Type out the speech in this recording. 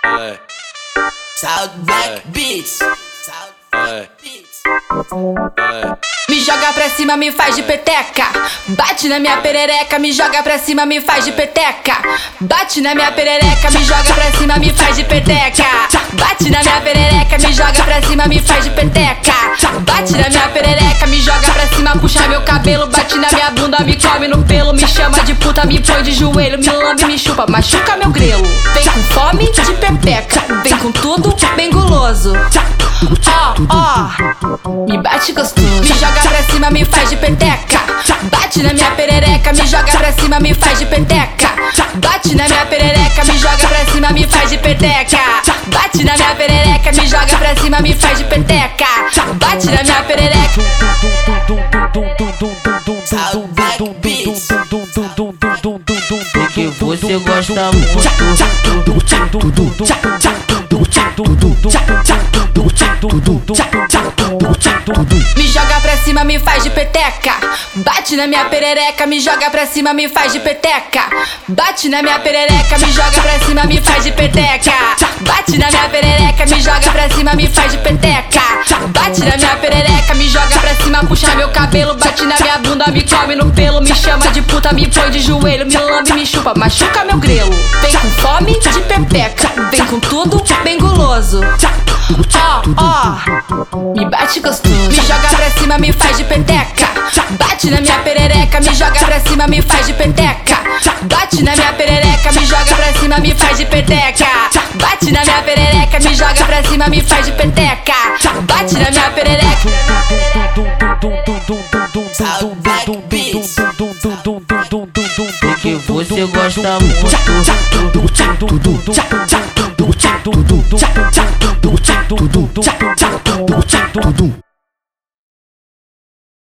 Southback Beats. Me joga pra cima, me faz de peteca. Bate na minha perereca, me joga pra cima, me faz de peteca. Bate na minha perereca, me joga pra cima, me faz de peteca. Bate na minha perereca, me joga pra cima, me faz de peteca. Bate na minha perereca, me joga pra cima, puxa meu cabelo. Bate na minha bunda, me come no pelo. Me chama de puta, me põe de joelho. Me lambe, me chupa, machuca meu grelo. Vem com fome de pepeca, vem com tudo bem guloso. Me bate gostoso. Me joga pra cima, me faz de peteca. Bate na minha perereca, me joga pra cima, me faz de peteca. Bate na minha perereca, me joga pra cima, me faz de peteca. Bate na minha perereca, me joga pra cima, me faz de peteca. Bate na minha perereca. Southback Beats. Que você gosta muito. Me joga pra cima, me faz de peteca. Bate na minha perereca, me joga pra cima, me faz de peteca. Bate na minha perereca, me joga pra cima, me faz de peteca. Bate na minha perereca, me joga pra cima, me faz de peteca. Bate na minha perereca, me joga pra cima, puxa meu cabelo. Bate na minha bunda, me come no pelo. Me chama de puta, me põe de joelho. Me lambe, me chupa, machuca meu grelo. Vem com fome de pepeca, vem com tudo bem guloso. Me bate gostoso. Me joga pra cima, me faz de peteca. Bate na minha perereca, me joga pra cima, me faz de peteca. Bate na minha perereca, me joga pra cima, me faz de peteca. Bate na minha perereca, me joga pra cima, me faz de peteca. Bate na minha perereca. Southback Beats. Que você gosta muito.